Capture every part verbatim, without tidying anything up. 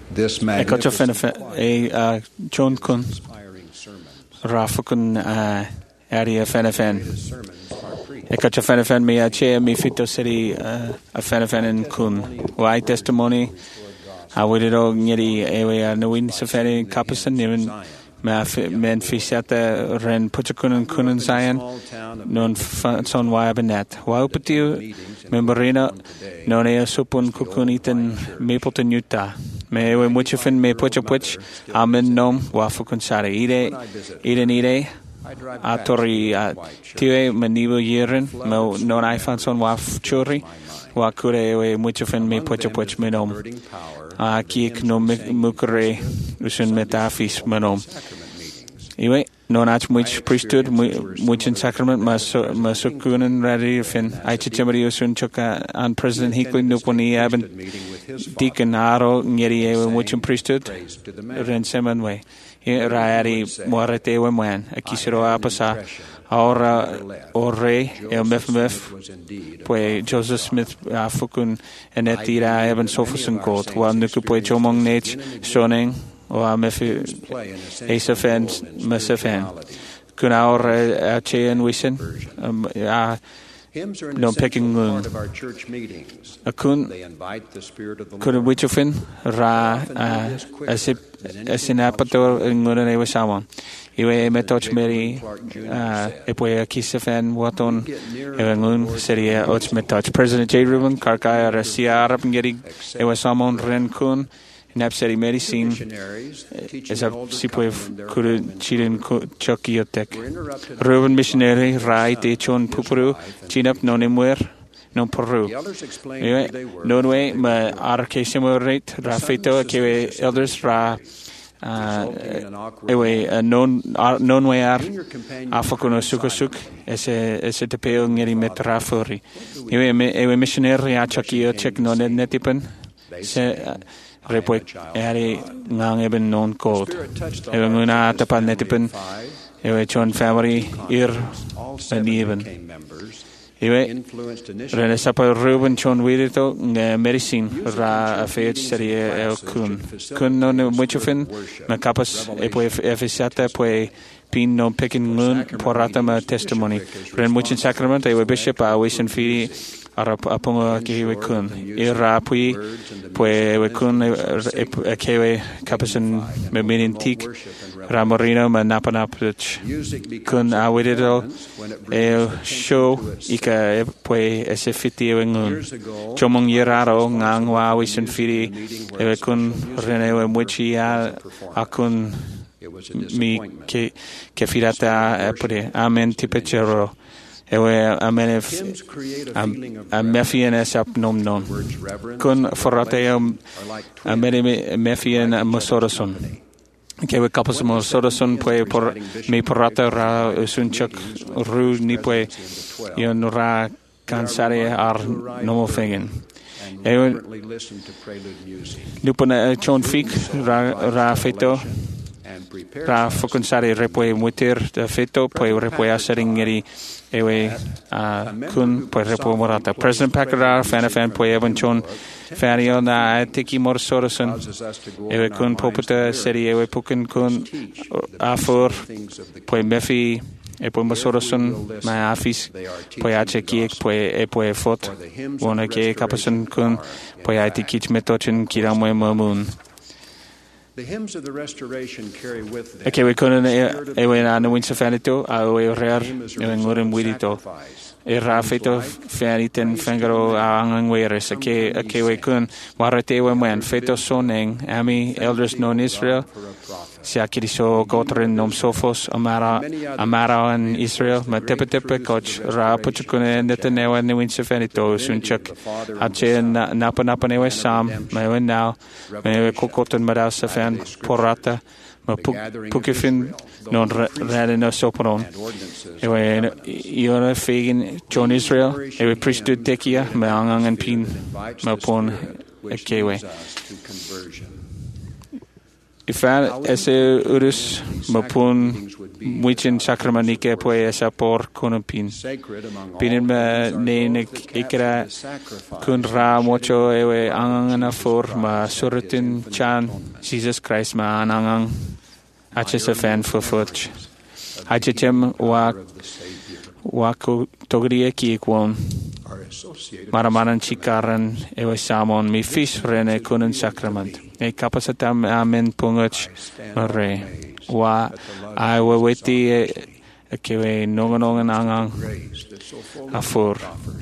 this E ka cha fena magnificent e a John kun inspiring sermons. rafa kun a area fena fen. His sermons are preached. E ka cha fena fen me a che mi fito city a fena fen in kun. Why testimony a widero ngeri e we a nuin sa fena kapasan even ma men fisata ren puchakun kunun Zion non son wa benet. Wa upatiu memberina non e supun kukunitan Mapleton Utah. Me we muchafin me puchapwich amen nom wa fukun sare ide ide ide atori tiwe manibo yerin mo non iPhone son wa churi wa kure we muchafin me puchapwich menom a kiek no mukre usun metafis menom. Iwe non ach much priesthood much in sacrament mas masukunan ready fin aichi chamari usun choka an President Hickley nuponi aben deacon aro ngeri e much in priesthood ren seman way raari morete we man akisiro apasa ahora orre el mef mef pues Joseph Smith afukun enetira eben sofusun court wa nuku pues chomong nech shoning o a mefi esafen mesafen kun our a chain wisen a no picking moon a kun kun wichofin ra asip asinapator ngona ne wasamon iwe metoch meri e poi kisafen waton evangun seria och metoch President J. Reuben Karkaya Rasia Arab ngeri e wasamon ren kun Napseri medicine is a sipwe kuru chirin chokiotek. Reuben missionary rai te chon pupuru chinap nonemwer non Peru. Non way ma arkesimo rate rafito kewe elders ra ewe non non way ar afakuno sukosuk ese ese te peo ngeri metrafori. Ewe ewe missionary a chokio check non netipen se repoi eri ngang eben non code even una tapan netipen ewe chon family ir even ewe rene sapa Reuben chon wirito nge medicine ra afeich serie el kun kun non muchofin ma capas e poi efficiata poi pin non picking moon porata ma testimony ren muchin sacrament ewe bishop a wisen fidi Arap apungo kiwe kun ira pui pue we kun kewe kapasan meminin tik ramorino manapanapich kun awidito el show ika pue esefiti wengun chomong yiraro ngang wa wisen firi ewe kun renewe muchi akun mi ke kefirata pure amen tipechero ewe amenef am mefian esap nom nom kun forrateo amene mefian mosoroson kewe kapos mosoroson pue por me porrata ra sunchak ru ni pue yon ra cansare ar nomo fingen ewe lupona chon fik ra ra feto ra fokonsare repue mutir de feto pue repue aseringeri ewe uh, kun poi repo morata President Packard fanafan poi evanchon fanio na tiki morsoroson ewe kun poputa seri ewe pukin kun afor poi mefi e poi morsoroson ma afis poi ache kiek poi e poi fot wona ke kapason kun poi ati kich metochin kiramo mamun. The hymns of the restoration carry with them. Okay, we couldn't ewe na no winsa fanito a we rer ewe ngorem wirito e rafito faniten fangaro ang weres okay okay we kun marate we man feto soneng ami elders known Israel siakiriso gotren nom sofos amara amara in Israel ma tepe tepe coach ra puchukune netenewa no winsa fanito sunchak ache napa napa newe sam me now me kokoten marasa fan porata ma pukifin non rade no sopron ewe iora fegen John Israel ewe priesthood tekia ma angang and pin ma pon ekewe ifal ese urus ma pon mwichin sakramenike poe esa por kunupin. Pinin ma ne ne ikra kun ra mocho ewe angana for ma surutin chan Jesus Christ ma anangang ache sa fan for fuch. Ache chem wa wa ko togrie ki kwon. Maramaran chikaran ewe samon mi fish rene kunen sacrament. E capacitam amen punguch re. Wa ai we weti e kewe nonganongan angang afur.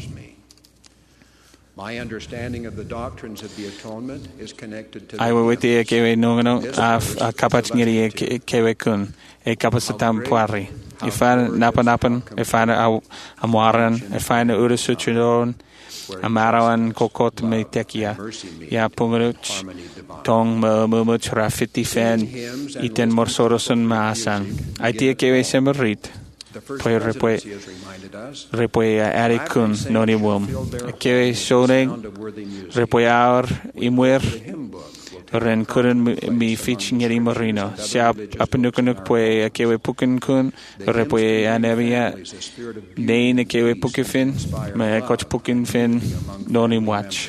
My understanding of the doctrines of the atonement is connected to ai we weti e kewe nonganong af a kapach ngiri e kewe kun. E capacitam puari. E fare napan-napan, e fare amuaran, e fare urusuchidon, amarawan kokot me tekia. Ya punguruch, tong mumuch rafiti fan, iten morsorosun maasan. Aitia kewe semerit. Poi repoi repoi arikun noni wum. Kewe soneng, repoi aur imwer, ren kuren mi fich ngeri marino. Siap apenukanuk poe kewe pukin kun, repoe anevia, nein kewe pukifin, me koch pukin fin, noni watch.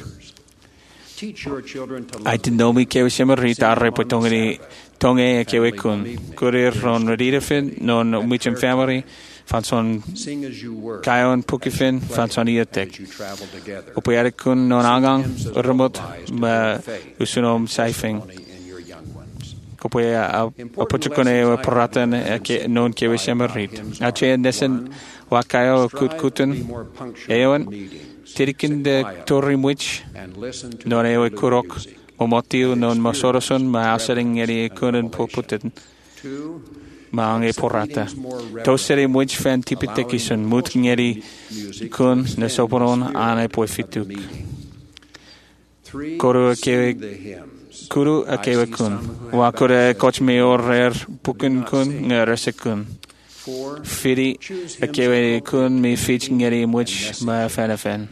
I didn't know me kewe semerita repoe tongeri, tonge kewe kun. Kurir ron redire fin, non umichem family, van son kayon pukifin, van son ietek. Opoeare kun non agang, urmut, me usunom saifing. Kopoe a puchukone e poratan e non kewe semerit. Ache nesen wakayo kut kutun, eon, tirikin de torri mwich, non ewe kurok, omotiu non mosoroson, ma asering eri kunen poputin. Maang e porata. Toseri mwich fan tipitekison, mut ngeri kun ne soporon ane poe fituk. Koro kewe Kuru a kewe kun. Wa kure koch me orer pukin kun ngerese kun. Firi a kewe kun me fich ngeri mwich ma fanafen.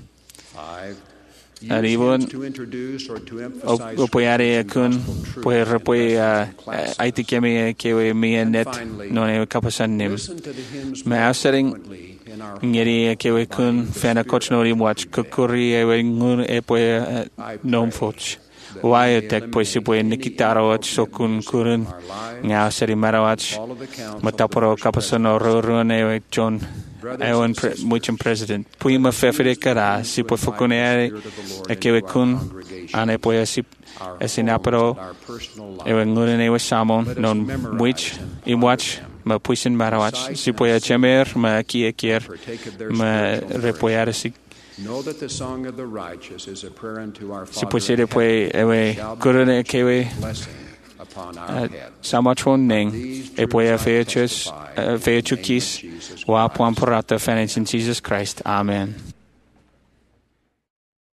Aribon opoyare a kun poe repoe aiti keme kewe me net non e kapasan nim. Ma asering ngeri kewe kun fana koch nori watch kukuri ewe ngun e poe nom foch. Why tek poe si poe nikitarowach sokun kurun nga seri marawach mataporo kapasan orurun ewe John ewan muchim president. Pui ma fefere kara si poe fukunere e kewe kun ane poe si esinapero ewe nguren ewe samon non muich imwach ma puisin marawach si poe chemer ma ki ekier ma repoyare si si pusiere poe ewe kurune kewe samachon ning e poe feachus feachukis wa puan porata fanin in Jesus Christ. Amen.